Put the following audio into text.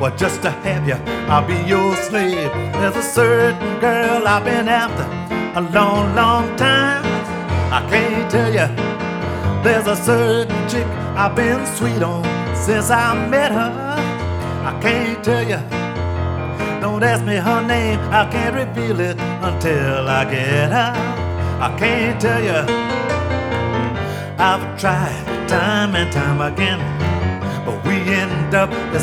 Well, just to have you, I'll be your slave. There's a certain girl I've been after a long, long time. I can't tell you. There's a certain chick I've been sweet on since I met her. I can't tell you. Don't ask me her name, I can't reveal it until I get her. I can't tell you. I've tried time and time again, but we end up